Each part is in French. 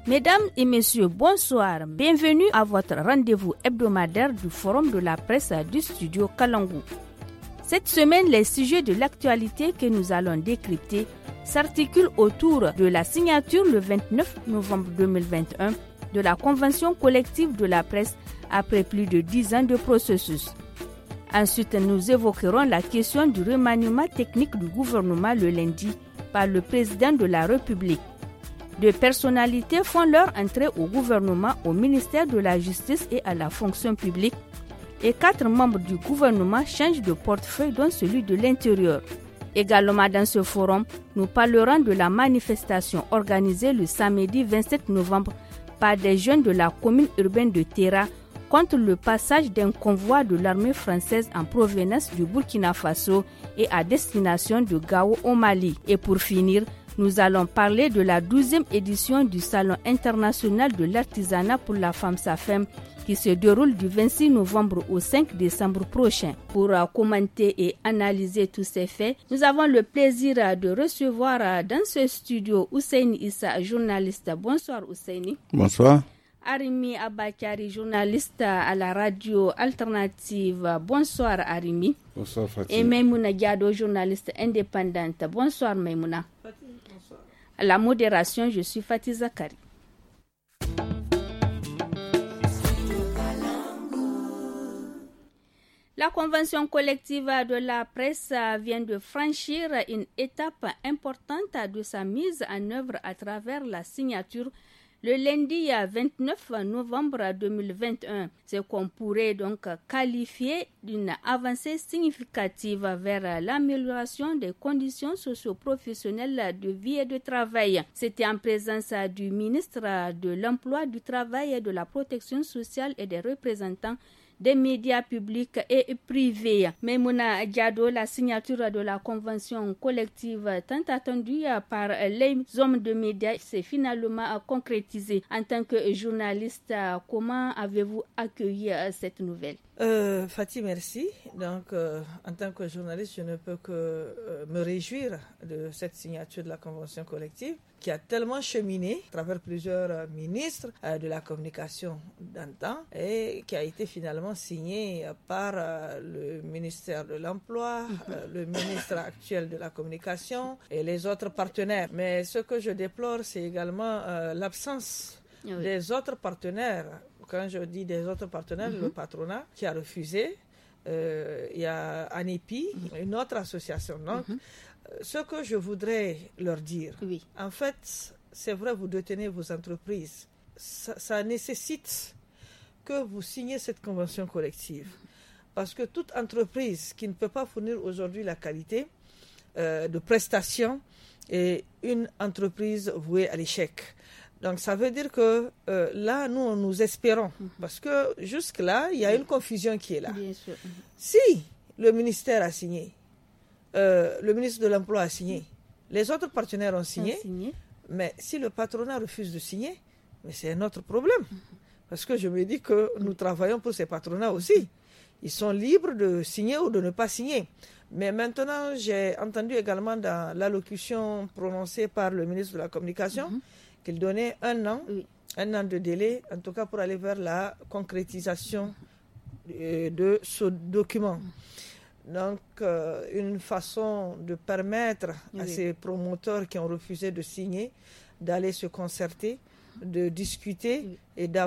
Mesdames et messieurs, bonsoir. Bienvenue à votre rendez-vous hebdomadaire du Forum de la presse du studio Kalangu. Cette semaine, les sujets de l'actualité que nous allons décrypter s'articulent autour de la signature le 29 novembre 2021 de la Convention collective de la presse après plus de 10 ans de processus. Ensuite, nous évoquerons la question du remaniement technique du gouvernement le lundi par le président de la République. Deux personnalités font leur entrée au gouvernement, au ministère de la Justice et à la fonction publique. Et 4 membres du gouvernement changent de portefeuille, dont celui de l'Intérieur. Également dans ce forum, nous parlerons de la manifestation organisée le samedi 27 novembre par des jeunes de la commune urbaine de Terra contre le passage d'un convoi de l'armée française en provenance du Burkina Faso et à destination de Gao au Mali. Et pour finir, nous allons parler de la 12e édition du Salon international de l'artisanat pour la femme SAFEM qui se déroule du 26 novembre au 5 décembre prochain. Pour commenter et analyser tous ces faits, nous avons le plaisir de recevoir dans ce studio Ousseini Issa, journaliste. Bonsoir Ousseini. Bonsoir. Arimi Abakari, journaliste à la radio alternative. Bonsoir Arimi. Bonsoir Fatih. Et Maimouna Diado, journaliste indépendante. Bonsoir Maimouna. Bonsoir. À la modération, je suis Fatih Zakari. La convention collective de la presse vient de franchir une étape importante de sa mise en œuvre à travers la signature le lundi 29 novembre 2021, ce qu'on pourrait donc qualifier d'une avancée significative vers l'amélioration des conditions socio-professionnelles de vie et de travail. C'était en présence du ministre de l'Emploi, du Travail et de la Protection sociale et des représentants des médias publics et privés. Maimouna Diado, la signature de la convention collective tant attendue par les hommes de médias s'est finalement concrétisée. En tant que journaliste, comment avez-vous accueilli cette nouvelle? Fatih, merci. Donc, en tant que journaliste, je ne peux que me réjouir de cette signature de la convention collective qui a tellement cheminé à travers plusieurs ministres de la communication d'antan et qui a été finalement signée par le ministère de l'Emploi, le ministre actuel de la communication et les autres partenaires. Mais ce que je déplore, c'est également l'absence des autres partenaires. Quand je dis des autres partenaires, le patronat qui a refusé, il y a ANIPI, une autre association. Donc, ce que je voudrais leur dire, en fait, c'est vrai, vous détenez vos entreprises. Ça nécessite que vous signiez cette convention collective. Parce que toute entreprise qui ne peut pas fournir aujourd'hui la qualité de prestation est une entreprise vouée à l'échec. Donc, ça veut dire que là, nous espérons. Parce que jusque-là, il y a une confusion qui est là. Bien sûr. Si le ministère a signé, le ministre de l'Emploi a signé, les autres partenaires ont signé, mais si le patronat refuse de signer, mais c'est un autre problème. Parce que je me dis que nous travaillons pour ces patronats aussi. Ils sont libres de signer ou de ne pas signer. Mais maintenant, j'ai entendu également dans l'allocution prononcée par le ministre de la Communication qu'il donnait un an de délai, en tout cas pour aller vers la concrétisation de ce document. Donc, une façon de permettre à ces promoteurs qui ont refusé de signer d'aller se concerter, de discuter et de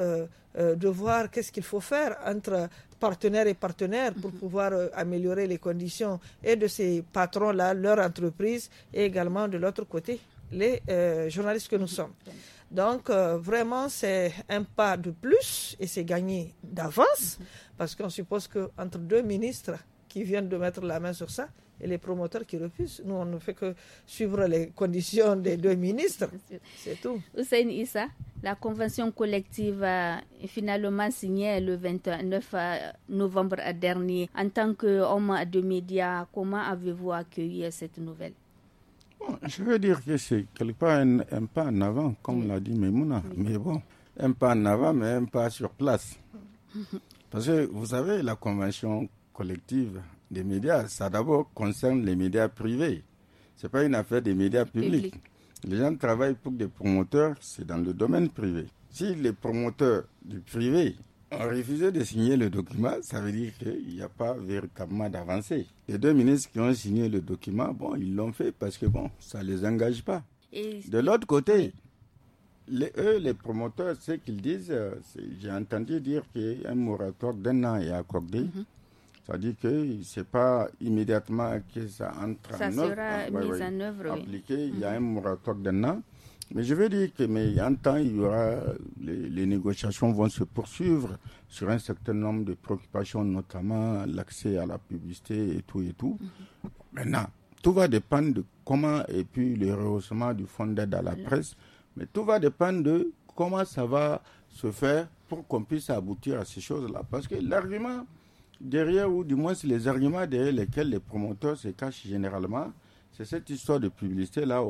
voir qu'est-ce qu'il faut faire entre partenaires et partenaires pour pouvoir améliorer les conditions et de ces patrons-là, leur entreprise, et également de l'autre côté, les journalistes que nous sommes. Donc, vraiment, c'est un pas de plus et c'est gagné d'avance parce qu'on suppose qu'entre deux ministres qui viennent de mettre la main sur ça et les promoteurs qui refusent, nous, on ne fait que suivre les conditions des deux ministres. C'est tout. Hussein Issa, la convention collective est finalement signée le 29 novembre dernier. En tant qu'homme de médias, comment avez-vous accueilli cette nouvelle? Je veux dire que c'est quelque part un pas en avant, comme l'a dit Maimouna. Mais bon, un pas en avant, mais un pas sur place. Parce que vous savez, la convention collective des médias, ça d'abord concerne les médias privés. Ce n'est pas une affaire des médias publics. Les gens travaillent pour des promoteurs, c'est dans le domaine privé. Si les promoteurs du privé ont refusé de signer le document, ça veut dire qu'il n'y a pas véritablement d'avancée. Les 2 ministres qui ont signé le document, ils l'ont fait parce que ça ne les engage pas. Et de l'autre côté, les promoteurs, ce qu'ils disent, j'ai entendu dire qu'un moratoire d'1 an est accordé. C'est-à-dire que ce n'est pas immédiatement que ça entre en œuvre. Ça sera mis en œuvre, appliqué. Il y a un moratoire d'1 an. Mais je veux dire que, en temps, il y aura, les négociations vont se poursuivre sur un certain nombre de préoccupations, notamment l'accès à la publicité et tout. Maintenant, tout va dépendre de comment, et puis le rehaussement du fonds d'aide à la presse, mais tout va dépendre de comment ça va se faire pour qu'on puisse aboutir à ces choses-là. Parce que l'argument derrière, ou du moins c'est les arguments derrière lesquels les promoteurs se cachent généralement, c'est cette histoire de publicité-là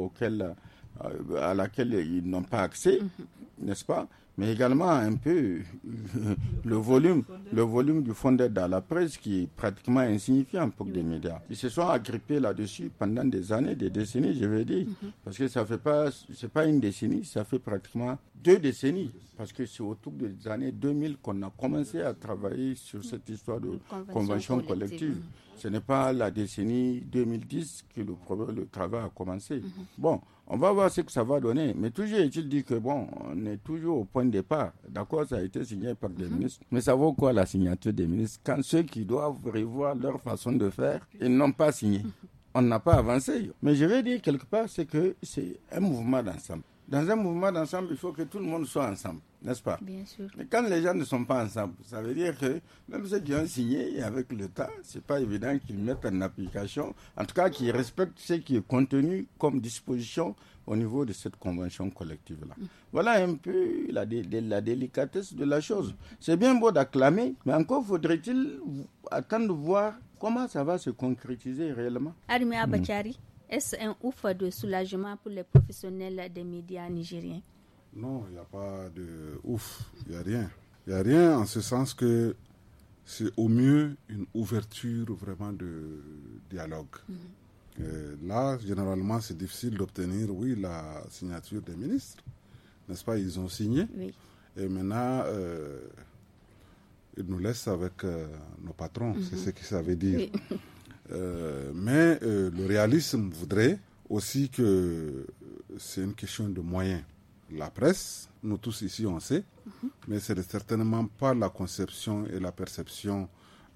à laquelle ils n'ont pas accès, n'est-ce pas? Mais également un peu le volume du fonds d'aide à la presse qui est pratiquement insignifiant pour des médias. Ils se sont agrippés là-dessus pendant des années, des décennies, je veux dire. Parce que c'est pas une décennie, ça fait pratiquement 2 décennies. Parce que c'est autour des années 2000 qu'on a commencé à travailler sur cette histoire de convention collective. Ce n'est pas la décennie 2010 que le travail a commencé. On va voir ce que ça va donner. Mais toujours est-il dit que on est toujours au point de départ. D'accord, ça a été signé par des ministres. Mais ça vaut quoi la signature des ministres quand ceux qui doivent revoir leur façon de faire, ils n'ont pas signé. On n'a pas avancé. Mais je vais dire quelque part, c'est que c'est un mouvement d'ensemble. Dans un mouvement d'ensemble, il faut que tout le monde soit ensemble, n'est-ce pas? Bien sûr. Mais quand les gens ne sont pas ensemble, ça veut dire que même ceux qui ont signé avec l'État, c'est pas évident qu'ils mettent en application, en tout cas qu'ils respectent ce qui est contenu comme disposition au niveau de cette convention collective-là. Voilà un peu la délicatesse de la chose. C'est bien beau d'acclamer, mais encore faudrait-il attendre de voir comment ça va se concrétiser réellement. Arimi Abachari, est-ce un ouf de soulagement pour les professionnels des médias nigériens? Non, il n'y a pas de ouf, il n'y a rien. Il n'y a rien en ce sens que c'est au mieux une ouverture vraiment de dialogue. Là, généralement, c'est difficile d'obtenir, la signature des ministres. N'est-ce pas? Ils ont signé. Oui. Et maintenant, ils nous laissent avec nos patrons. C'est ce que ça veut dire. Oui. Mais le réalisme voudrait aussi que c'est une question de moyens. La presse, nous tous ici on sait, mais ce n'est certainement pas la conception et la perception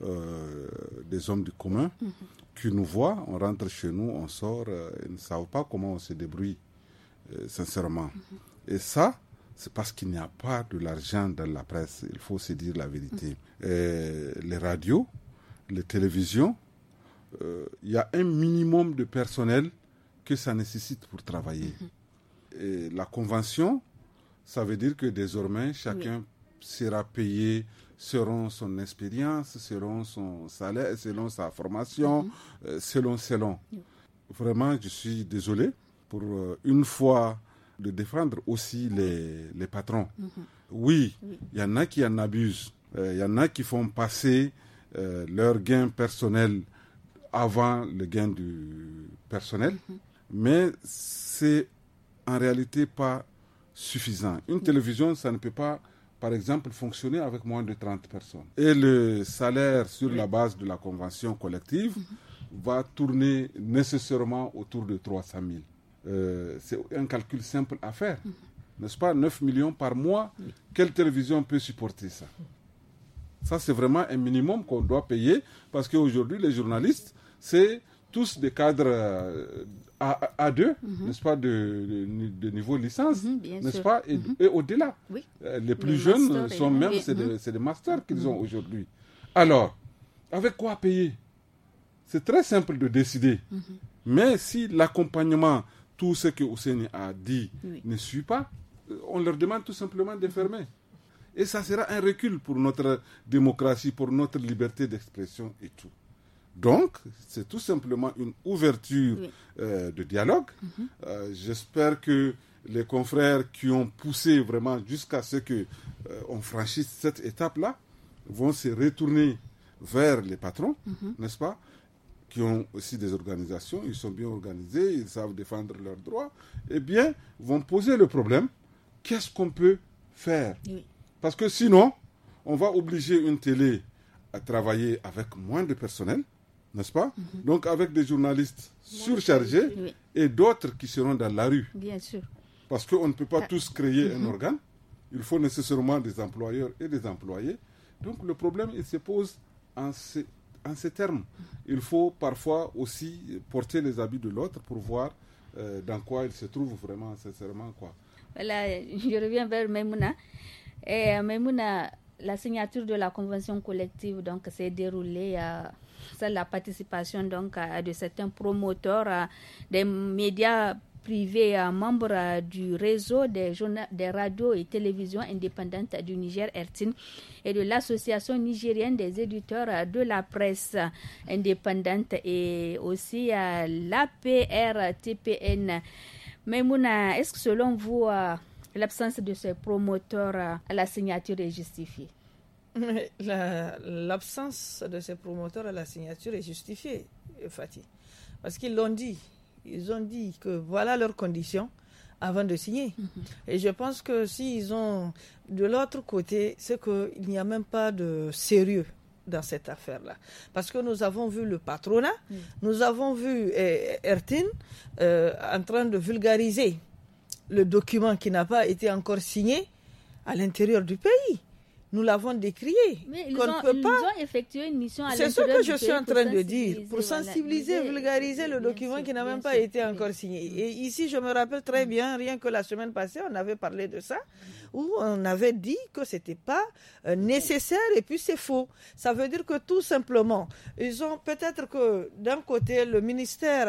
des hommes du commun qui nous voient. On rentre chez nous, on sort, ils ne savent pas comment on se débrouille, sincèrement. Et ça, c'est parce qu'il n'y a pas de l'argent dans la presse, il faut se dire la vérité. Les radios, les télévisions, il y a un minimum de personnel que ça nécessite pour travailler. Et la convention, ça veut dire que désormais, chacun sera payé selon son expérience, selon son salaire, selon sa formation, selon. Vraiment, je suis désolé pour une fois de défendre aussi les patrons. Oui, il y en a qui en abusent. Il y en a qui font passer leur gain personnel avant le gain du personnel, mais c'est en réalité pas suffisant. Une télévision, ça ne peut pas, par exemple, fonctionner avec moins de 30 personnes. Et le salaire sur la base de la convention collective va tourner nécessairement autour de 300 000. C'est un calcul simple à faire, n'est-ce pas? 9 millions par mois, quelle télévision peut supporter ça? Ça, c'est vraiment un minimum qu'on doit payer, parce qu'aujourd'hui, les journalistes, c'est tous des cadres A2, n'est-ce pas, de niveau licence, n'est-ce pas, et au-delà. Oui. Les plus jeunes sont même, c'est des masters qu'ils ont aujourd'hui. Alors, avec quoi payer? C'est très simple de décider. Mais si l'accompagnement, tout ce que Ousseini a dit, ne suit pas, on leur demande tout simplement de fermer. Et ça sera un recul pour notre démocratie, pour notre liberté d'expression et tout. Donc, c'est tout simplement une ouverture de dialogue. J'espère que les confrères qui ont poussé vraiment jusqu'à ce qu'on franchisse cette étape-là vont se retourner vers les patrons, n'est-ce pas, qui ont aussi des organisations, ils sont bien organisés, ils savent défendre leurs droits, eh bien, vont poser le problème, qu'est-ce qu'on peut faire? Oui. Parce que sinon, on va obliger une télé à travailler avec moins de personnel, n'est-ce pas? Donc avec des journalistes surchargés et d'autres qui seront dans la rue. Bien sûr. Parce qu'on ne peut pas tous créer un organe. Il faut nécessairement des employeurs et des employés. Donc le problème, il se pose en ces termes. Il faut parfois aussi porter les habits de l'autre pour voir dans quoi il se trouve vraiment, sincèrement, quoi. Voilà, je reviens vers Maïmouna. Et Maïmouna, la signature de la convention collective donc s'est déroulée sans la participation donc de certains promoteurs des médias privés membres du réseau des radios et télévisions indépendantes du Niger, RTIN, et de l'association nigérienne des éditeurs de la presse indépendante et aussi l'APRTPN. Maïmouna, est-ce que selon vous, l'absence de ces promoteurs à la signature est justifiée? L'absence de ces promoteurs à la signature est justifiée, Fatih. Parce qu'ils l'ont dit. Ils ont dit que voilà leurs conditions avant de signer. Et je pense que s'ils ont de l'autre côté, c'est qu'il n'y a même pas de sérieux dans cette affaire-là. Parce que nous avons vu le patronat, nous avons vu RTIN en train de vulgariser le document qui n'a pas été encore signé à l'intérieur du pays. Nous l'avons décrié. Mais ils ont effectué une mission à l'intérieur du pays. C'est ce que je suis en train de dire. Pour sensibiliser, vulgariser le document qui n'a même pas été encore signé. Et ici, je me rappelle très bien, rien que la semaine passée, on avait parlé de ça, où on avait dit que ce n'était pas nécessaire et puis c'est faux. Ça veut dire que tout simplement, ils ont peut-être que d'un côté, le ministère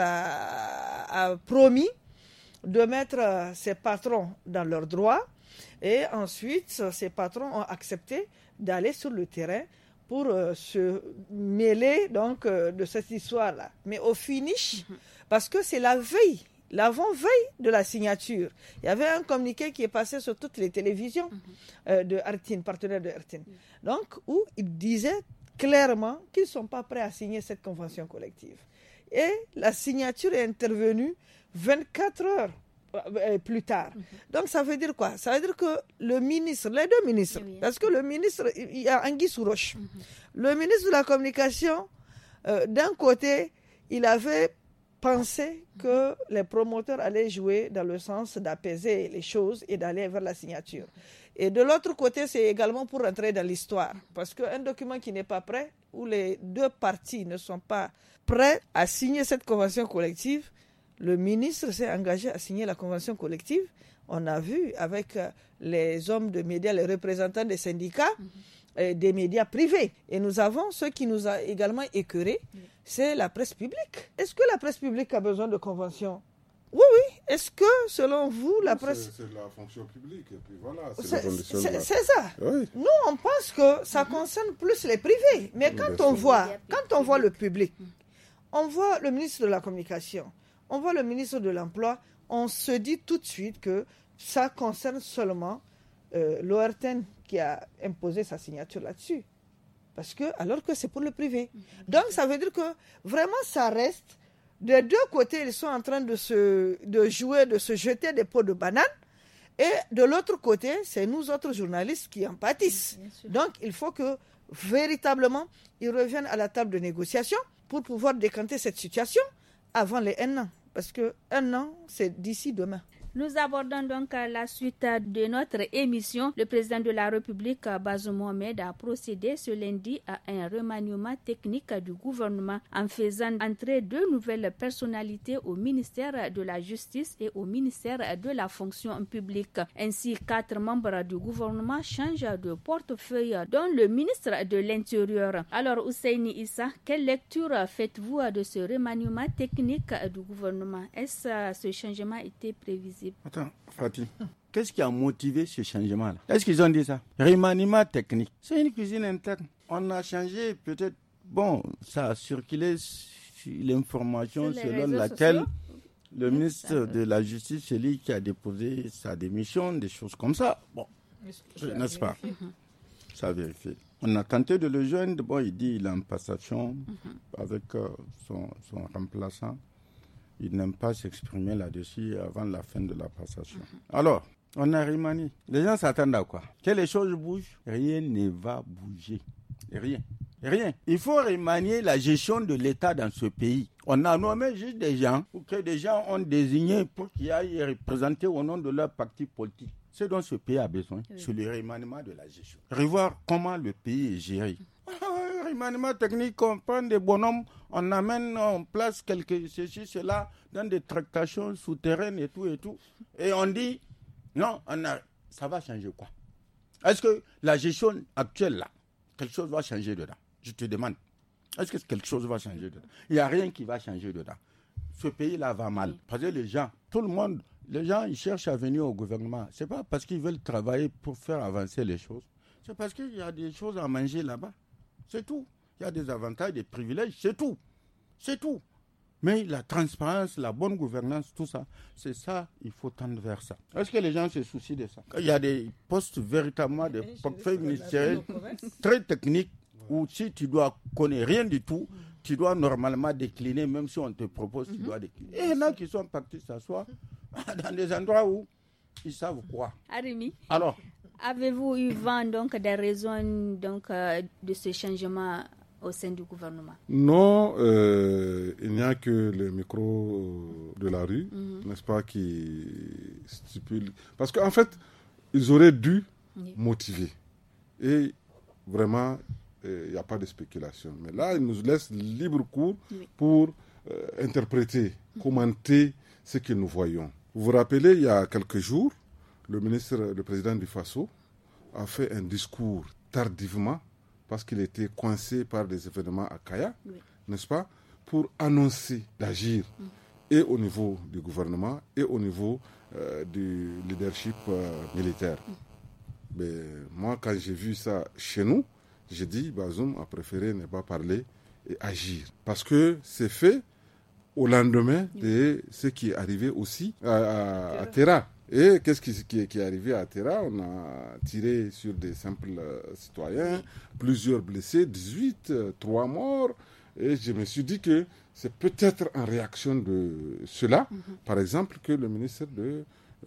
a promis de mettre ses patrons dans leurs droits. Et ensuite, ces patrons ont accepté d'aller sur le terrain pour se mêler donc, de cette histoire-là. Mais au finish, parce que c'est l'avant-veille de la signature, il y avait un communiqué qui est passé sur toutes les télévisions de RTIN, partenaire de RTIN. Donc, où il disait clairement qu'ils ne sont pas prêts à signer cette convention collective. Et la signature est intervenue 24 heures plus tard. Donc ça veut dire quoi? Ça veut dire que le ministre, les deux ministres, parce que le ministre, il y a Anguille sous roche. Le ministre de la Communication, d'un côté, il avait pensé que les promoteurs allaient jouer dans le sens d'apaiser les choses et d'aller vers la signature. Et de l'autre côté, c'est également pour rentrer dans l'histoire. Parce qu'un document qui n'est pas prêt, où les deux parties ne sont pas prêts à signer cette convention collective, le ministre s'est engagé à signer la convention collective. On a vu avec les hommes de médias, les représentants des syndicats, des médias privés. Et nous avons ce qui nous a également écœurés, c'est la presse publique. Est-ce que la presse publique a besoin de convention? Oui. Est-ce que, selon vous, la presse... C'est la fonction publique. Et puis voilà, c'est ça. Oui. Nous, on pense que ça concerne plus les privés. Mais quand on voit le public, on voit le ministre de la Communication, on voit le ministre de l'Emploi, on se dit tout de suite que ça concerne seulement l'ORTN qui a imposé sa signature là-dessus. Alors que c'est pour le privé. Donc ça veut dire que vraiment ça reste, des deux côtés ils sont en train de se jeter des pots de banane, et de l'autre côté c'est nous autres journalistes qui en pâtissent. Donc il faut que véritablement ils reviennent à la table de négociation pour pouvoir décanter cette situation avant les 1 an. Parce que 1 an, c'est d'ici demain. Nous abordons donc la suite de notre émission. Le président de la République, Bazoum Mohamed, a procédé ce lundi à un remaniement technique du gouvernement en faisant entrer 2 nouvelles personnalités au ministère de la Justice et au ministère de la Fonction publique. Ainsi, 4 membres du gouvernement changent de portefeuille, dont le ministre de l'Intérieur. Alors, Ousseini Issa, quelle lecture faites-vous de ce remaniement technique du gouvernement? Est-ce que ce changement était prévisible? Attends, Fatih, qu'est-ce qui a motivé ce changement-là? Est-ce qu'ils ont dit ça? Remaniement technique. C'est une cuisine interne. On a changé peut-être, ça a circulé l'information selon laquelle le ministre de la Justice, c'est lui qui a déposé sa démission, des choses comme ça. N'est-ce pas? Ça a vérifié. On a tenté de le joindre. Bon, il dit qu'il est en passation avec son remplaçant. Il n'aime pas s'exprimer là-dessus avant la fin de la passation. Alors, on a remanié. Les gens s'attendent à quoi? Que les choses bougent? Rien ne va bouger. Rien. Il faut remanier la gestion de l'État dans ce pays. On a nommé juste des gens, ou que des gens ont désigné pour qu'ils aillent représenter au nom de leur parti politique. Ce dont ce pays a besoin, c'est le remaniement de la gestion. Revoir comment le pays est géré. Remaniement technique, on prend des bonhommes, on amène, on place ceci, cela, dans des tractations souterraines et tout. Et on dit, non, ça va changer quoi? Est-ce que la gestion actuelle là, quelque chose va changer dedans? Je te demande. Est-ce que quelque chose va changer dedans? Il n'y a rien qui va changer dedans. Ce pays-là va mal. Parce que les gens, tout le monde, les gens, ils cherchent à venir au gouvernement. Ce n'est pas parce qu'ils veulent travailler pour faire avancer les choses. C'est parce qu'il y a des choses à manger là-bas. C'est tout. Il y a des avantages, des privilèges, c'est tout. Mais la transparence, la bonne gouvernance, tout ça, c'est ça, il faut tendre vers ça. Est-ce que les gens se soucient de ça? Il y a des postes véritablement, des portefeuilles ministériels très techniques où si tu dois connaître rien du tout, tu dois normalement décliner, même si on te propose, tu dois décliner. Et il y en a qui sont partis s'asseoir dans des endroits où ils savent quoi. Arimi, alors, avez-vous eu vent donc, des raisons donc, de ce changement au sein du gouvernement? Non, il n'y a que le micro de la rue, n'est-ce pas, qui stipule. Parce qu'en fait, ils auraient dû motiver. Et vraiment, il n'y a pas de spéculation. Mais là, ils nous laissent libre cours pour interpréter, commenter ce que nous voyons. Vous vous rappelez, il y a quelques jours, le président du Faso a fait un discours tardivement parce qu'il était coincé par des événements à Kaya, n'est-ce pas, pour annoncer d'agir et au niveau du gouvernement et au niveau du leadership militaire. Mais moi, quand j'ai vu ça chez nous, j'ai dit, Bazoum a préféré ne pas parler et agir. Parce que c'est fait au lendemain de ce qui est arrivé aussi à Terra. Et qu'est-ce qui est arrivé à Terra? On a tiré sur des simples citoyens, plusieurs blessés, 18, 3 morts. Et je me suis dit que c'est peut-être en réaction de cela, par exemple, que le ministre de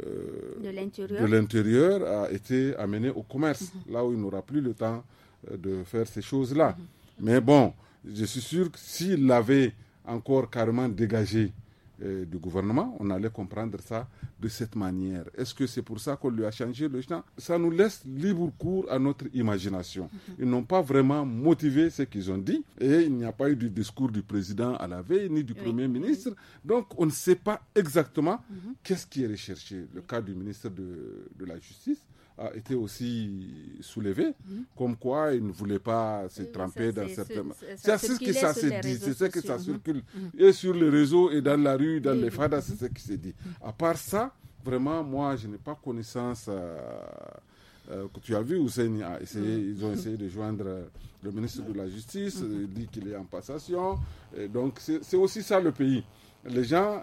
l'Intérieur a été amené au commerce, là où il n'aura plus le temps de faire ces choses-là. Mais bon, je suis sûr que s'il l'avait encore carrément dégagé du gouvernement, on allait comprendre ça de cette manière. Est-ce que c'est pour ça qu'on lui a changé le champ? Ça nous laisse libre cours à notre imagination. Ils n'ont pas vraiment motivé ce qu'ils ont dit et il n'y a pas eu de discours du président à la veille ni du Premier ministre. Donc on ne sait pas exactement qu'est-ce qui est recherché. Le cas du ministre de la Justice a été aussi soulevé, comme quoi il ne voulait pas se tremper dans certains... C'est ce que ça se dit, c'est ce que ça circule. Et sur les réseaux et dans la rue, dans les fadas, c'est ce qui se dit. À part ça, vraiment, moi, je n'ai pas connaissance... que tu as vu, Hussein a essayé, ils ont essayé de joindre le ministre de la Justice, il dit qu'il est en passation. Et donc, c'est aussi ça le pays. Les gens,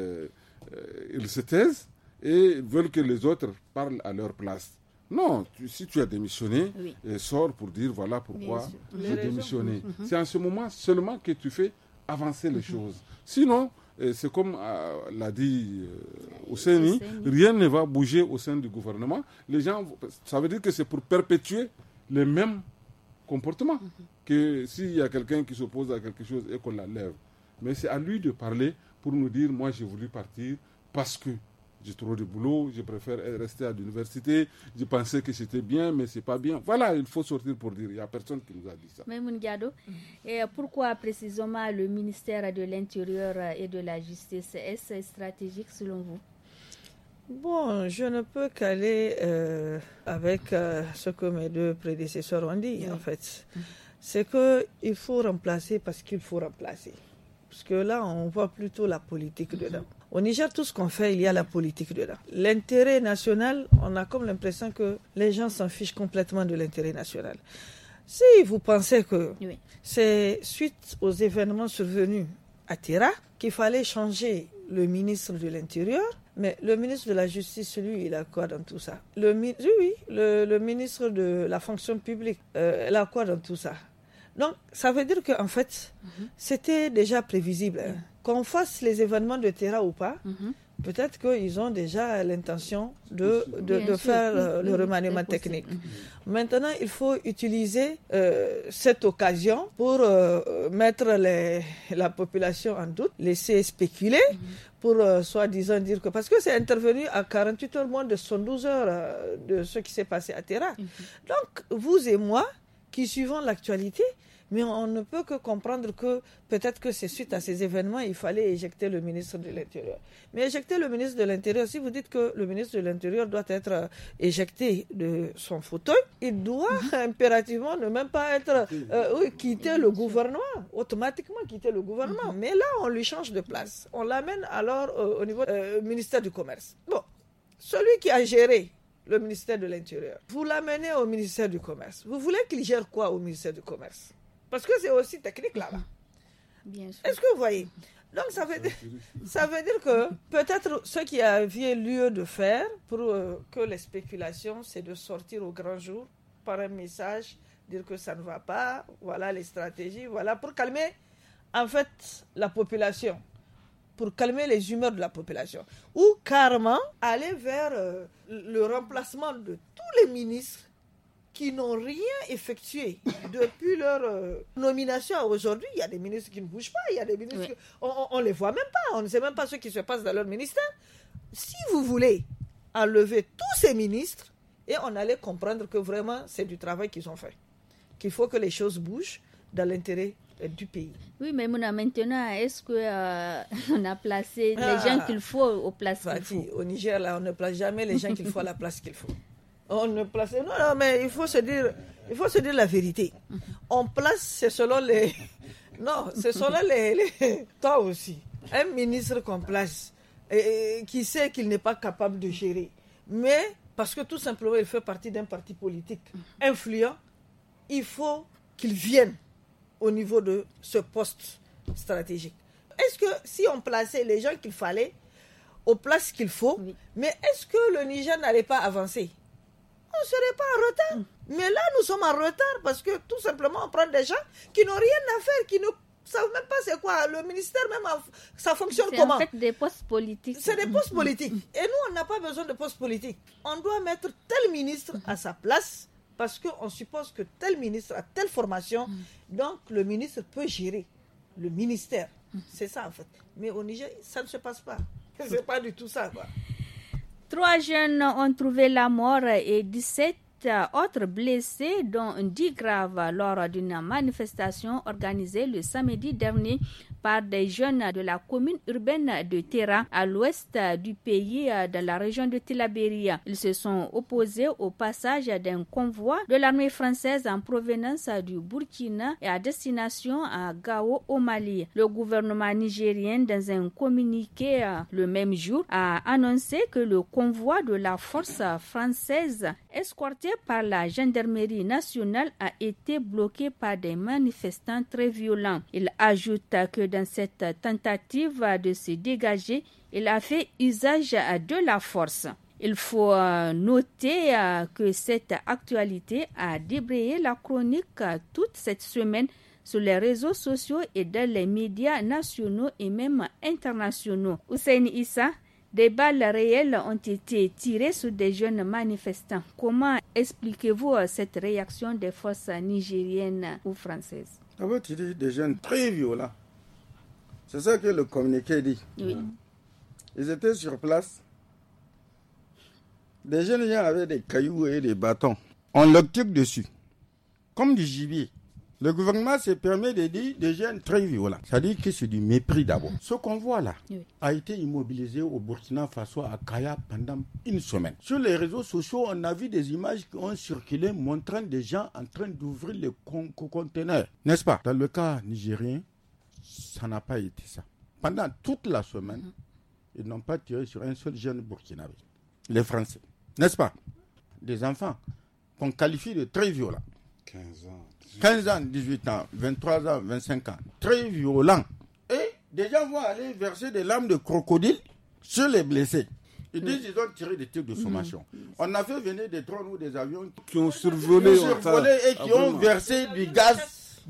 ils se taisent et veulent que les autres parlent à leur place. Non, si tu as démissionné, sors pour dire voilà pourquoi j'ai démissionné. C'est en ce moment seulement que tu fais avancer les choses. Sinon, c'est comme l'a dit Ousseini, rien ne va bouger au sein du gouvernement. Les gens, ça veut dire que c'est pour perpétuer les mêmes comportements. Que s'il y a quelqu'un qui s'oppose à quelque chose et qu'on l'enlève. Mais c'est à lui de parler pour nous dire, moi j'ai voulu partir parce que j'ai trop de boulot, je préfère rester à l'université, je pensais que c'était bien, mais c'est pas bien. Voilà, il faut sortir pour dire, il n'y a personne qui nous a dit ça. Maïmouna Diado, et pourquoi précisément le ministère de l'Intérieur et de la Justice est stratégique selon vous? Bon, je ne peux qu'aller avec ce que mes deux prédécesseurs ont dit, en fait. C'est qu'il faut remplacer parce qu'il faut remplacer. Parce que là, on voit plutôt la politique dedans. Au Niger, tout ce qu'on fait, il y a la politique dedans. L'intérêt national, on a comme l'impression que les gens s'en fichent complètement de l'intérêt national. Si vous pensez que c'est suite aux événements survenus à Terra qu'il fallait changer le ministre de l'Intérieur, Mais le ministre de la Justice, lui, il a quoi dans tout ça? Le ministre de la fonction publique, il a quoi dans tout ça? Donc, ça veut dire qu'en fait, c'était déjà prévisible. Hein. Qu'on fasse les événements de terrain ou pas, peut-être qu'ils ont déjà l'intention de faire le remaniement technique. Maintenant, il faut utiliser cette occasion pour mettre la population en doute, laisser spéculer, pour soi-disant dire que... Parce que c'est intervenu à 48 heures moins de 112 heures de ce qui s'est passé à Terra. Donc, vous et moi, qui suivons l'actualité, mais on ne peut que comprendre que peut-être que c'est suite à ces événements, il fallait éjecter le ministre de l'Intérieur. Mais éjecter le ministre de l'Intérieur, si vous dites que le ministre de l'Intérieur doit être éjecté de son fauteuil, il doit impérativement ne même pas être quitter le gouvernement, automatiquement quitter le gouvernement. Mais là, on lui change de place. On l'amène alors au niveau du ministère du Commerce. Bon, celui qui a géré le ministère de l'Intérieur, vous l'amenez au ministère du Commerce. Vous voulez qu'il gère quoi au ministère du Commerce? Parce que c'est aussi technique là-bas. Bien sûr. Est-ce que vous voyez? Donc ça veut dire que peut-être ce qui avait lieu de faire pour que les spéculations, c'est de sortir au grand jour par un message, dire que ça ne va pas, voilà les stratégies, voilà, pour calmer en fait la population, pour calmer les humeurs de la population. Ou carrément aller vers le remplacement de tous les ministres qui n'ont rien effectué depuis leur nomination à aujourd'hui. Il y a des ministres qui ne bougent pas, il y a des ministres on ne les voit même pas, on ne sait même pas ce qui se passe dans leur ministère. Si vous voulez enlever tous ces ministres, et on allait comprendre que vraiment c'est du travail qu'ils ont fait, qu'il faut que les choses bougent dans l'intérêt du pays. Oui, mais maintenant, est-ce qu'on a placé les gens qu'il faut aux places qu'il faut? Au Niger, là, on ne place jamais les gens qu'il faut à la place qu'il faut. On ne place... Non, mais il faut se dire la vérité. On place, c'est selon les... Non, c'est selon les... Toi aussi. Un ministre qu'on place, qui sait qu'il n'est pas capable de gérer, mais parce que tout simplement, il fait partie d'un parti politique influent, il faut qu'il vienne au niveau de ce poste stratégique. Est-ce que si on plaçait les gens qu'il fallait aux places qu'il faut, mais est-ce que le Niger n'allait pas avancer? On ne serait pas en retard. Mais là, nous sommes en retard parce que tout simplement, on prend des gens qui n'ont rien à faire, qui ne savent même pas c'est quoi. Le ministère même, ça fonctionne comment? C'est en fait des postes politiques. C'est des postes politiques. Et nous, on n'a pas besoin de postes politiques. On doit mettre tel ministre à sa place parce qu'on suppose que tel ministre a telle formation. Donc, le ministre peut gérer le ministère. C'est ça, en fait. Mais au Niger, ça ne se passe pas. C'est pas du tout ça, quoi. 3 jeunes ont trouvé la mort et 17 autres blessés, dont 10 graves, lors d'une manifestation organisée le samedi dernier par des jeunes de la commune urbaine de Terra, à l'ouest du pays, dans la région de Tillabéri. Ils se sont opposés au passage d'un convoi de l'armée française en provenance du Burkina et à destination à Gao au Mali. Le gouvernement nigérien, dans un communiqué le même jour, a annoncé que le convoi de la force française, escorté par la gendarmerie nationale, a été bloqué par des manifestants très violents. Il ajoute que dans cette tentative de se dégager, il a fait usage de la force. Il faut noter que cette actualité a débrayé la chronique toute cette semaine sur les réseaux sociaux et dans les médias nationaux et même internationaux. Hussein Issa, des balles réelles ont été tirées sur des jeunes manifestants. Comment expliquez-vous cette réaction des forces nigériennes ou françaises? D'abord, tu dis des jeunes très violents. C'est ça que le communiqué dit. Oui. Ils étaient sur place. Des jeunes gens avaient des cailloux et des bâtons. On leur tire dessus, comme du gibier. Le gouvernement se permet de dire des jeunes très violents. Ça dit que c'est du mépris d'abord. Ce convoi-là a été immobilisé au Burkina Faso à Kaya pendant une semaine. Sur les réseaux sociaux, on a vu des images qui ont circulé montrant des gens en train d'ouvrir les conteneurs. N'est-ce pas? Dans le cas nigérien, ça n'a pas été ça. Pendant toute la semaine, ils n'ont pas tiré sur un seul jeune burkinabé. Les Français. N'est-ce pas? Des enfants qu'on qualifie de très violents. 15 ans, 18 ans, 23 ans, 25 ans. Très violents. Et des gens vont aller verser des larmes de crocodile sur les blessés. Ils disent qu'ils ont tiré des tirs de sommation. On a fait venir des drones ou des avions qui ont survolé et qui ont versé du gaz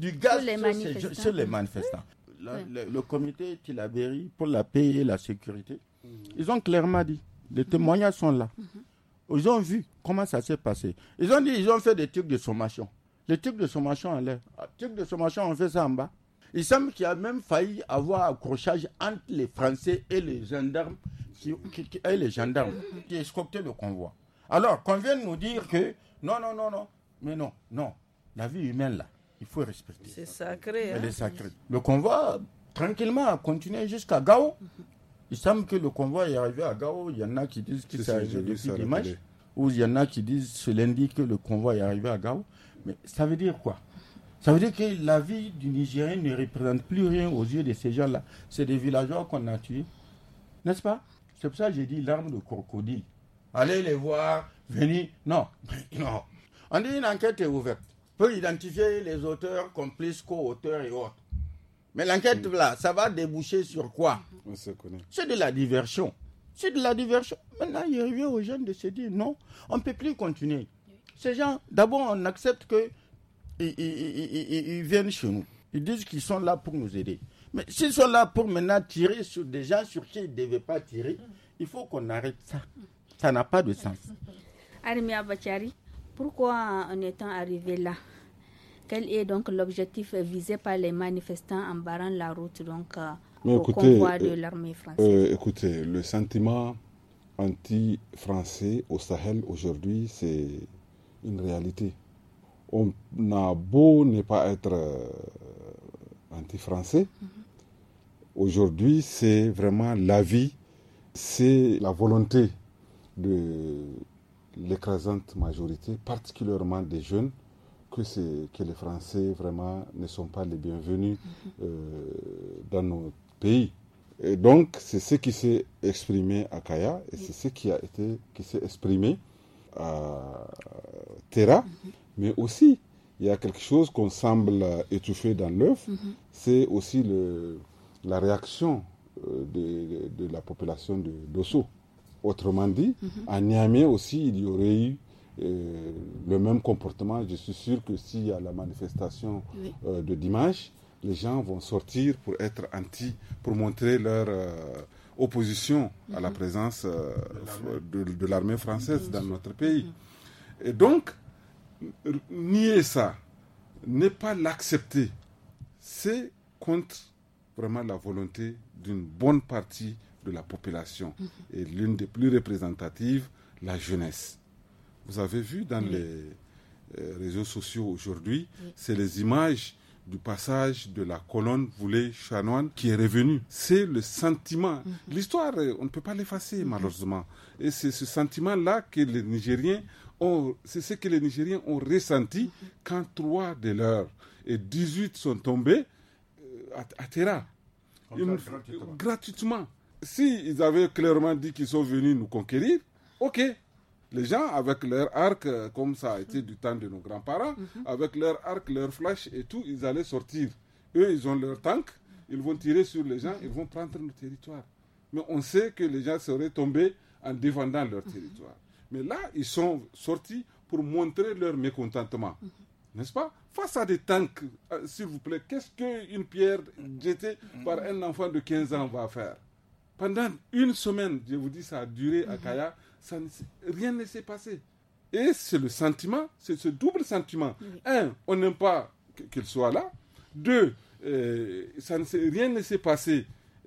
sur les manifestants. Le comité Tillabéri pour la paix et la sécurité, ils ont clairement dit, les témoignages sont là. Ils ont vu comment ça s'est passé. Ils ont dit qu'ils ont fait des tirs de sommation. Les tirs de sommation en l'air. Les tirs de sommation, on fait ça en bas. Il semble qu'il y a même failli avoir accrochage entre les Français et les gendarmes qui escortaient le convoi. Alors, qu'on vienne nous dire que non. Mais non. La vie humaine, là, il faut respecter. C'est sacré. Elle est sacrée. Le convoi, tranquillement, a continué jusqu'à Gao. Il semble que le convoi est arrivé à Gao. Il y en a qui disent que c'est arrivé depuis dimanche. Ou il y en a qui disent ce lundi que le convoi est arrivé à Gao. Mais ça veut dire quoi? Ça veut dire que la vie du Nigérien ne représente plus rien aux yeux de ces gens-là. C'est des villageois qu'on a tués. N'est-ce pas? C'est pour ça que j'ai dit l'arme de crocodile. Allez les voir, venez. Non. On dit une enquête est ouverte pour identifier les auteurs, complices, co-auteurs et autres. Mais l'enquête, là, ça va déboucher sur quoi? On se connaît. C'est de la diversion. Maintenant, il revient aux jeunes de se dire non, on ne peut plus continuer. Ces gens, d'abord, on accepte qu'ils viennent chez nous. Ils disent qu'ils sont là pour nous aider. Mais s'ils sont là pour maintenant tirer sur des gens sur qui ils ne devaient pas tirer, il faut qu'on arrête ça. Ça n'a pas de sens. Armia Bachari, pourquoi en étant arrivé là? Quel est donc l'objectif visé par les manifestants en barrant la route au convoi de l'armée française? Écoutez, le sentiment anti-français au Sahel aujourd'hui, c'est une réalité. On a beau ne pas être anti-français, aujourd'hui c'est vraiment la vie, c'est la volonté de l'écrasante majorité, particulièrement des jeunes, que les Français vraiment ne sont pas les bienvenus dans notre pays. Et donc c'est ce qui s'est exprimé à Kaya et c'est ce qui s'est exprimé à Terra, mais aussi il y a quelque chose qu'on semble étouffer dans l'œuf, c'est aussi la réaction de la population de Dosso. Autrement dit, à Niamey aussi, il y aurait eu le même comportement. Je suis sûr que s'il y a la manifestation de dimanche, les gens vont sortir pour être pour montrer leur opposition à la présence de l'armée française dans notre pays. Et donc, nier ça, ne pas l'accepter, c'est contre vraiment la volonté d'une bonne partie de la population et l'une des plus représentatives, la jeunesse. Vous avez vu dans les réseaux sociaux aujourd'hui, c'est les images du passage de la colonne Voulé-Chanoine qui est revenue. C'est le sentiment. L'histoire, on ne peut pas l'effacer malheureusement. Et c'est ce sentiment-là que les Nigériens c'est ce que les Nigériens ont ressenti quand 3 de leurs et 18 sont tombés à Terra. Gratuitement. S'ils avaient clairement dit qu'ils sont venus nous conquérir, ok. Les gens, avec leur arc, comme ça a été du temps de nos grands-parents, avec leur arc, leur flash et tout, ils allaient sortir. Eux, ils ont leur tank, ils vont tirer sur les gens, ils vont prendre nos territoires. Mais on sait que les gens seraient tombés en défendant leur territoire. Mais là, ils sont sortis pour montrer leur mécontentement. N'est-ce pas? Face à des tanks, s'il vous plaît, qu'est-ce qu'une pierre jetée par un enfant de 15 ans va faire? Pendant une semaine, je vous dis, ça a duré à Kaya, rien ne s'est passé. Et c'est le sentiment, c'est ce double sentiment. Un, on n'aime pas qu'il soit là. Deux, rien ne s'est passé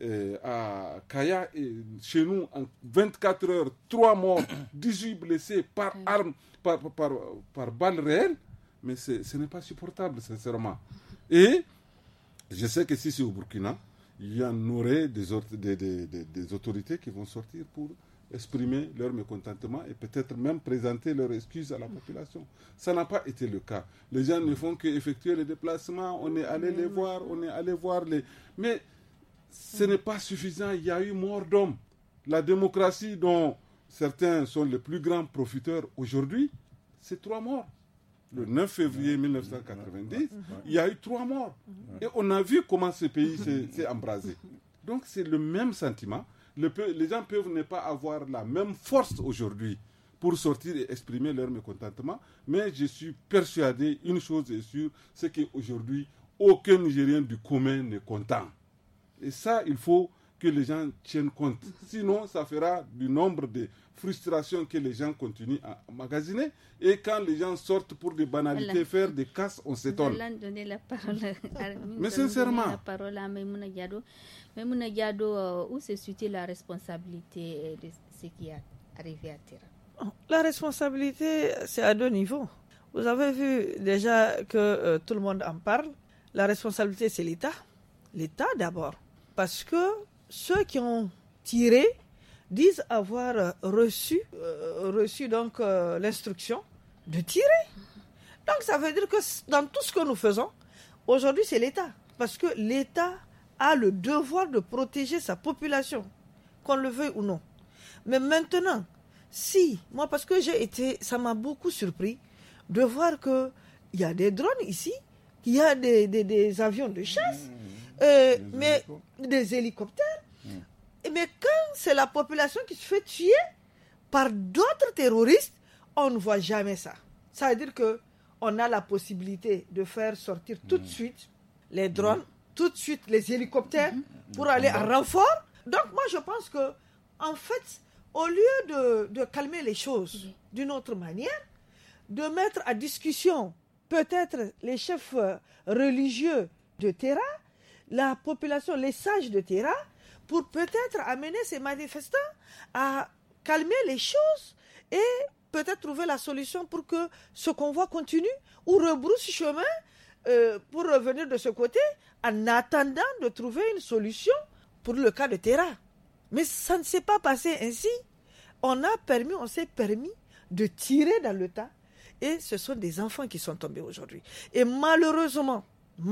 à Kaya et chez nous en 24 heures, 3 morts, 18 blessés par arme, par balle réelle. Mais ce n'est pas supportable, sincèrement. Et je sais que si c'est au Burkina, il y en aurait des autorités qui vont sortir pour exprimer leur mécontentement et peut-être même présenter leurs excuses à la population. Ça n'a pas été le cas. Les gens ne font qu'effectuer les déplacements, on est allé les voir, Mais ce n'est pas suffisant, il y a eu mort d'hommes. La démocratie dont certains sont les plus grands profiteurs aujourd'hui, c'est 3 morts. Le 9 février 1990, il y a eu 3 morts. Et on a vu comment ce pays s'est embrasé. Donc c'est le même sentiment. Les gens peuvent ne pas avoir la même force aujourd'hui pour sortir et exprimer leur mécontentement, mais je suis persuadé, une chose est sûre, c'est qu'aujourd'hui, aucun Nigérien du commun n'est content. Et ça, il faut que les gens tiennent compte. Sinon, ça fera du nombre de frustrations que les gens continuent à magasiner. Et quand les gens sortent pour des banalités, faire des casses, on s'étonne. Nous allons donner la parole à Mais sincèrement. La parole à Maimouna Diado. Maimouna Diado, où se situe la responsabilité de ce qui est arrivé à Tera? La responsabilité, c'est à 2 niveaux. Vous avez vu déjà que tout le monde en parle. La responsabilité, c'est l'État. L'État d'abord. Parce que ceux qui ont tiré disent avoir reçu donc l'instruction de tirer. Donc ça veut dire que dans tout ce que nous faisons, aujourd'hui c'est l'État. Parce que l'État a le devoir de protéger sa population, qu'on le veuille ou non. Mais maintenant, moi parce que ça m'a beaucoup surpris de voir qu'il y a des drones ici, qu'il y a des avions de chasse, mais des hélicoptères. Mais quand c'est la population qui se fait tuer par d'autres terroristes, on ne voit jamais ça. Ça veut dire qu'on a la possibilité de faire sortir tout de suite les drones, tout de suite les hélicoptères pour aller en renfort. Donc moi je pense que en fait, au lieu de calmer les choses d'une autre manière, de mettre à discussion peut-être les chefs religieux de Tera, la population, les sages de Tera, pour peut-être amener ces manifestants à calmer les choses et peut-être trouver la solution pour que ce convoi continue ou rebrousse chemin pour revenir de ce côté en attendant de trouver une solution pour le cas de Tera. Mais ça ne s'est pas passé ainsi. On s'est permis de tirer dans le tas et ce sont des enfants qui sont tombés aujourd'hui. Et malheureusement,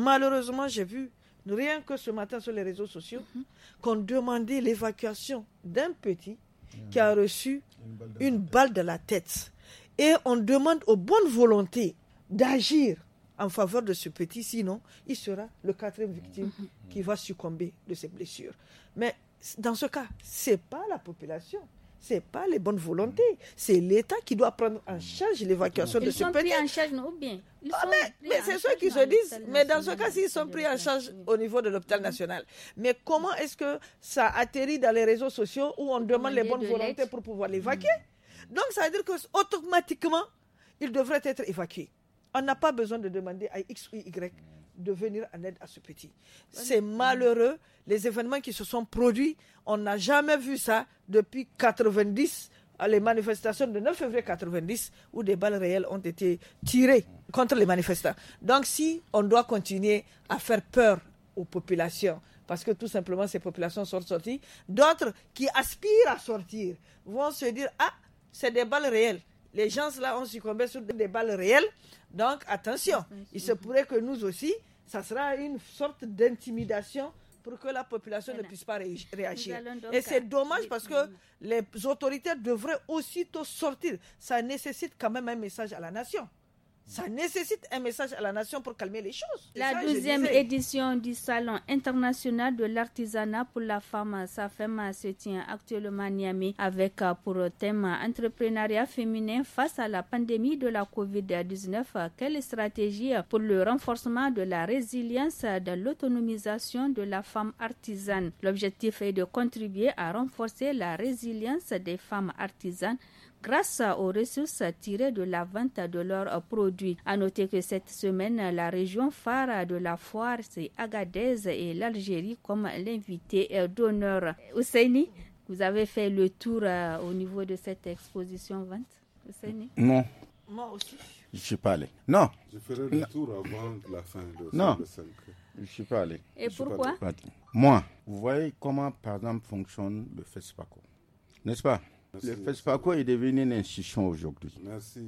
j'ai vu rien que ce matin sur les réseaux sociaux, qu'on demandait l'évacuation d'un petit qui a reçu une balle de la tête. Et on demande aux bonnes volontés d'agir en faveur de ce petit, sinon il sera le 4e victime qui va succomber de ses blessures. Mais dans ce cas, ce n'est pas la population, ce n'est pas les bonnes volontés, c'est l'État qui doit prendre en charge l'évacuation de ce petit. Ils sont pris en charge, non, ou bien mais c'est ceux qui se disent, mais dans ce cas, ils sont pris en charge au niveau de l'hôpital national. Mais comment est-ce que ça atterrit dans les réseaux sociaux où on demande les bonnes volontés pour pouvoir l'évacuer? Donc ça veut dire qu'automatiquement, il devrait être évacué. On n'a pas besoin de demander à X ou Y de venir en aide à ce petit. C'est malheureux, les événements qui se sont produits, on n'a jamais vu ça depuis 90, les manifestations de 9 février 90, où des balles réelles ont été tirées contre les manifestants. Donc si on doit continuer à faire peur aux populations, parce que tout simplement ces populations sont sorties, d'autres qui aspirent à sortir vont se dire, c'est des balles réelles. Les gens là ont succombé sur des balles réelles, donc attention, il se pourrait que nous aussi, ça sera une sorte d'intimidation pour que la population ne puisse pas réagir. Et c'est dommage parce que les autorités devraient aussitôt sortir. Ça nécessite quand même un message à la nation. Ça nécessite un message à la nation pour calmer les choses. La 12e édition du Salon international de l'artisanat pour la femme, SAFEM, se tient actuellement à Niamey avec pour thème entrepreneuriat féminin face à la pandémie de la COVID-19. Quelle stratégie pour le renforcement de la résilience de l'autonomisation de la femme artisane? L'objectif est de contribuer à renforcer la résilience des femmes artisanes grâce aux ressources tirées de la vente de leurs produits. À noter que cette semaine, la région phare de la foire, c'est Agadez et l'Algérie comme l'invité d'honneur. Ousseini, vous avez fait le tour au niveau de cette exposition vente? Ousseini? Non. Moi aussi. Je ne suis pas allé. Non. Je ferai le tour avant la fin de non. le 5. Je ne suis pas allé. Et pourquoi? Moi, vous voyez comment, par exemple, fonctionne le FESPACO. N'est-ce pas? Merci, le FESPACO est devenu une institution aujourd'hui. Merci.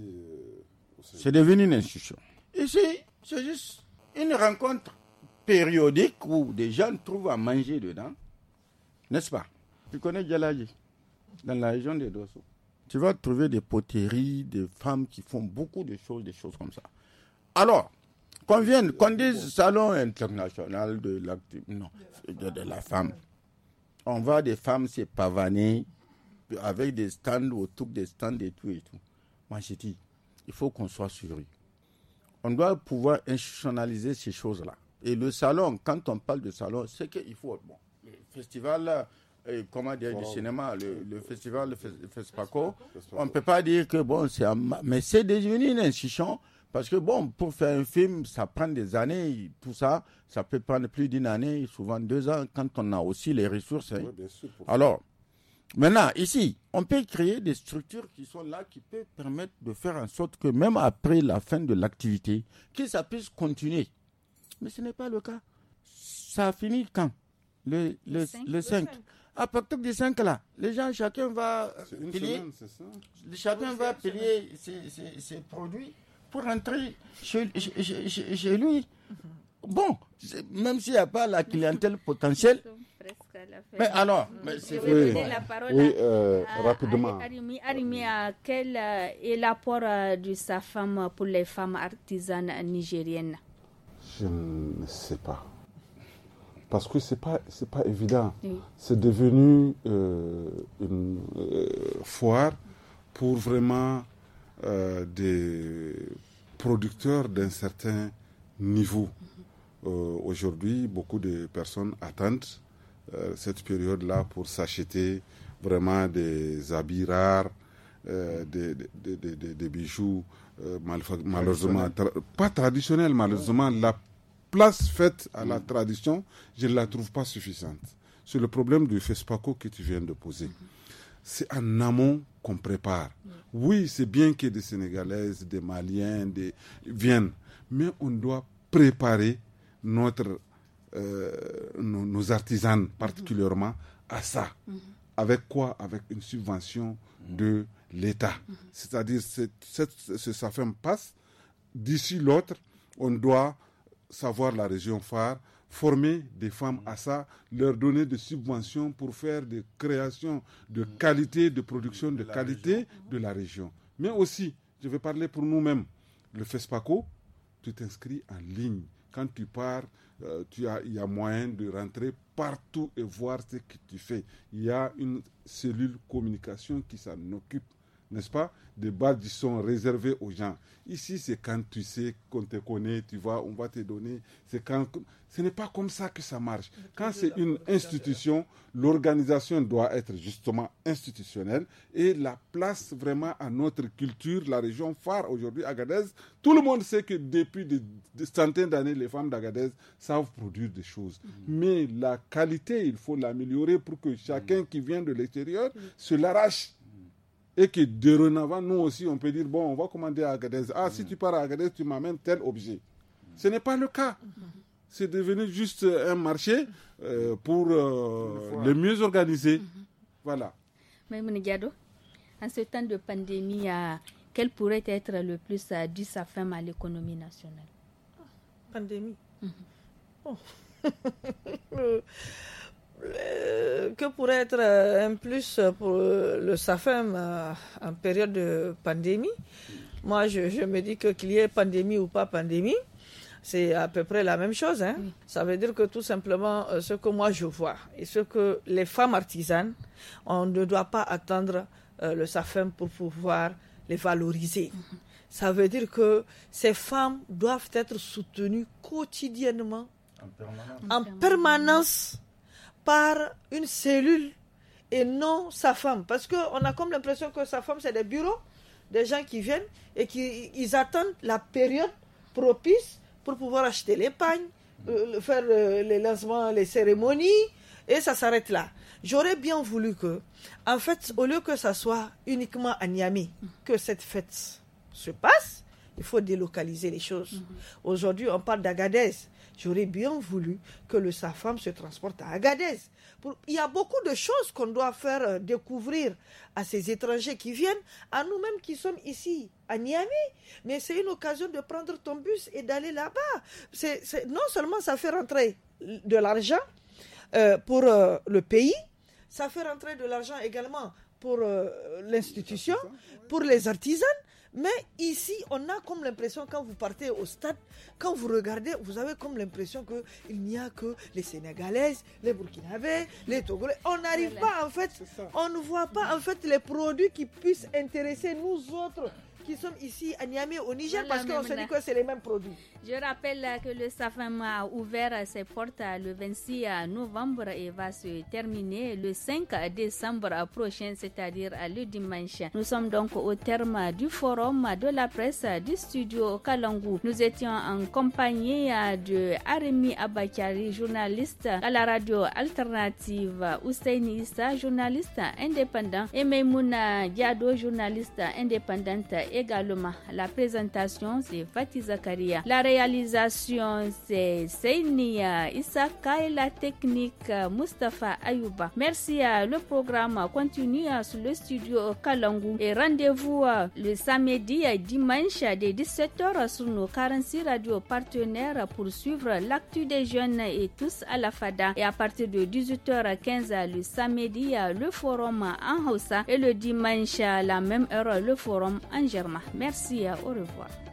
C'est devenu une institution. Ici, c'est juste une rencontre périodique où des gens trouvent à manger dedans. N'est-ce pas? Tu connais Djalaji, dans la région de Dosso. Tu vas trouver des poteries, des femmes qui font beaucoup de choses, des choses comme ça. Alors, qu'on dise salon international de la femme. On voit des femmes se pavaner avec des stands autour des stands et tout et tout. Moi, j'ai dit, il faut qu'on soit sur eux. On doit pouvoir institutionnaliser ces choses-là. Et le salon, quand on parle de salon, c'est qu'il faut... Bon, le festival, du cinéma, le festival FESPACO, on ne peut pas dire que bon, mais c'est devenu une institution, parce que bon, pour faire un film, ça prend des années, tout ça, ça peut prendre plus d'une année, souvent 2 ans, quand on a aussi les ressources. Hein. Oui, bien sûr, alors, maintenant, ici, on peut créer des structures qui sont là, qui peuvent permettre de faire en sorte que même après la fin de l'activité, que ça puisse continuer. Mais ce n'est pas le cas. Ça a fini quand? Le 5. À partir du 5 là, les gens, chacun va payer. Chacun va payer ses produits pour rentrer chez lui. Bon, même s'il n'y a pas la clientèle potentielle. Mais alors, la parole rapidement. Arimi, quel est l'apport du SAFAM pour les femmes artisanes nigériennes? Je ne sais pas. Parce que c'est pas évident. Oui. C'est devenu une foire pour vraiment des producteurs d'un certain niveau. Aujourd'hui, beaucoup de personnes attendent cette période-là pour s'acheter vraiment des habits rares, des bijoux, malheureusement, pas traditionnels, malheureusement, la place faite à la tradition, je ne la trouve pas suffisante. C'est le problème du FESPACO que tu viens de poser. C'est en amont qu'on prépare. Oui, c'est bien que des Sénégalaises, des Maliens viennent, mais on doit préparer nos artisanes particulièrement à ça. Avec quoi? Avec une subvention de l'État. C'est-à-dire, ce SAFEM passe, d'ici l'autre, on doit savoir la région phare, former des femmes à ça, leur donner des subventions pour faire des créations de qualité, de production de qualité de la région. Mais aussi, je vais parler pour nous-mêmes, le FESPACO, tu t'inscris en ligne. Quand tu pars, il y a moyen de rentrer partout et voir ce que tu fais. Il y a une cellule communication qui s'en occupe, n'est-ce pas? Des badges sont réservés aux gens. Ici, c'est quand tu sais qu'on te connaît, on va te donner. Ce n'est pas comme ça que ça marche. Quand c'est une institution, l'organisation doit être justement institutionnelle et la place vraiment à notre culture, la région phare aujourd'hui, Agadez. Tout le monde sait que depuis des centaines d'années, les femmes d'Agadez savent produire des choses. Mais la qualité, il faut l'améliorer pour que chacun qui vient de l'extérieur se l'arrache. Et que dorénavant, nous aussi, on peut dire, bon, on va commander à Agadez. Ah, si tu pars à Agadez, tu m'amènes tel objet. Ce n'est pas le cas. C'est devenu juste un marché pour le mieux organiser. Voilà. Mme Diado, en ce temps de pandémie, quel pourrait être le plus dû sa femme à l'économie nationale? Pandémie. Oh. Que pourrait être un plus pour le SAFEM en période de pandémie? Moi, je me dis qu'il y ait pandémie ou pas pandémie, c'est à peu près la même chose. Hein? Oui. Ça veut dire que tout simplement, ce que moi je vois et ce que les femmes artisanes, on ne doit pas attendre le SAFEM pour pouvoir les valoriser. Ça veut dire que ces femmes doivent être soutenues quotidiennement, en permanence par une cellule et non sa femme. Parce qu'on a comme l'impression que sa femme, c'est des bureaux, des gens qui viennent et qui attendent la période propice pour pouvoir acheter les pagnes, faire les lancements, les cérémonies, et ça s'arrête là. J'aurais bien voulu que, en fait, au lieu que ça soit uniquement à Niamey, que cette fête se passe, il faut délocaliser les choses. Aujourd'hui, on parle d'Agadez. J'aurais bien voulu que le SAFAM se transporte à Agadez. Il y a beaucoup de choses qu'on doit faire découvrir à ces étrangers qui viennent, à nous-mêmes qui sommes ici, à Niamey. Mais c'est une occasion de prendre ton bus et d'aller là-bas. Non seulement ça fait rentrer de l'argent pour le pays, ça fait rentrer de l'argent également pour l'institution, pour les artisans, Mais ici, on a comme l'impression, quand vous partez au stade, quand vous regardez, vous avez comme l'impression qu'il n'y a que les Sénégalaises, les Burkinabés, les Togolais. On n'arrive pas, en fait, on ne voit pas, en fait, les produits qui puissent intéresser nous autres qui sommes ici à Niamey au Niger, parce qu'on se dit que c'est les mêmes produits. Je rappelle que le SAFEM a ouvert ses portes le 26 novembre et va se terminer le 5 décembre prochain, c'est-à-dire le dimanche. Nous sommes donc au terme du forum de la presse du studio Kalangu. Nous étions en compagnie de Aremi Abakari, journaliste à la radio alternative, Ousseini Issa, journaliste indépendant, et Maimouna Diado, journaliste indépendante également. La présentation, c'est Fatih Zakaria. La réalisation, c'est Seynia Issaka et la technique, Mustafa Ayouba. Merci. Le programme continue sur le studio Kalangu et rendez-vous le samedi et dimanche dès 17h sur nos 46 radios partenaires pour suivre l'actu des jeunes et tous à la FADA. Et à partir de 18h15 le samedi, le forum en Hausa et le dimanche à la même heure, le forum en Germain. Merci, au revoir.